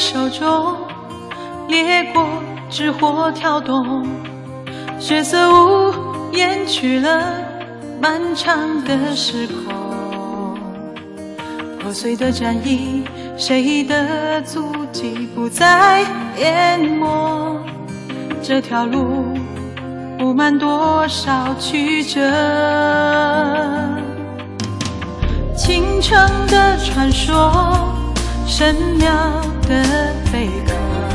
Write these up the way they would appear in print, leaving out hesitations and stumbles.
手中，烈火之火跳动，血色无言去了漫长的时空。破碎的战役，谁的足迹不再淹没？这条路布满多少曲折？倾城的传说，神庙的贝壳，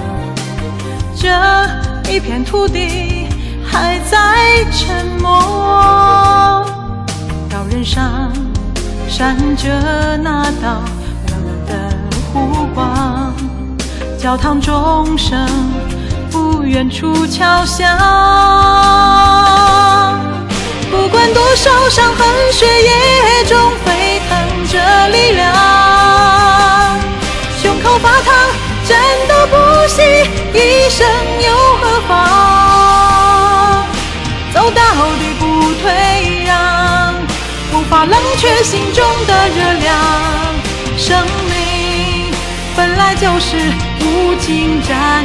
这一片土地还在沉默。刀刃上闪着那道冷冷的弧光，教堂钟声不远处敲响。不管多少伤痕，血液中沸腾着力量。胸口发烫，战斗不息，一生又何妨？走到底不退让，无法冷却心中的热量。生命本来就是无尽战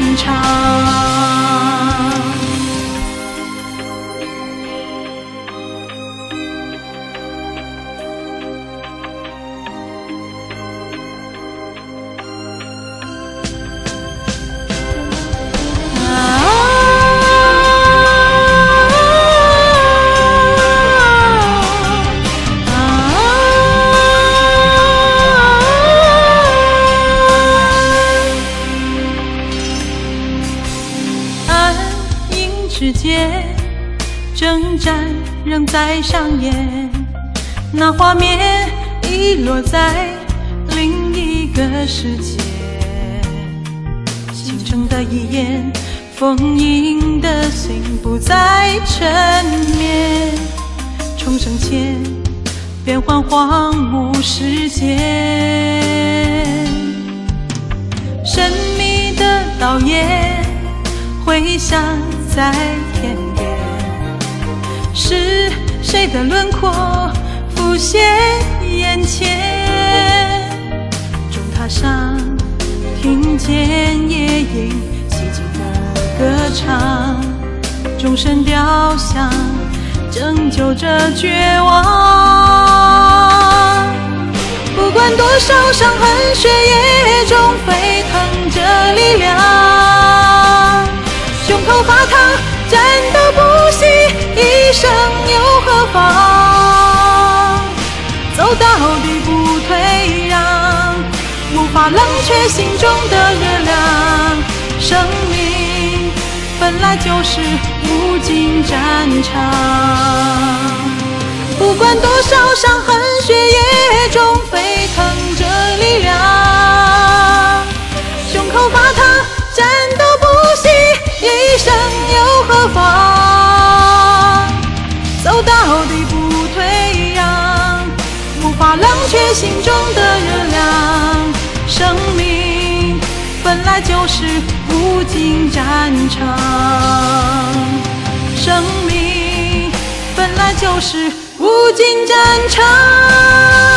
场。世界征战仍在上演，那画面遗落在另一个世界。倾城的遗言，封印的心不再沉眠。重生前，变换荒芜世界。神秘的导演回响在天边，是谁的轮廓浮现眼前？钟塔上听见夜莺寂静的歌唱，钟声雕像拯救着绝望。不管多少伤痕，血液中沸腾着力量。胸口发烫，战斗不息，一生又何妨？走到底不退让，无法冷却心中的热量。生命本来就是无尽战场。不管多少伤痕，血液中沸腾着力量。胸口发烫，战斗不息，一生又何妨？走到底不退让，无法冷却心中的热量。生命本来就是无尽战场，生命本来就是无尽战场。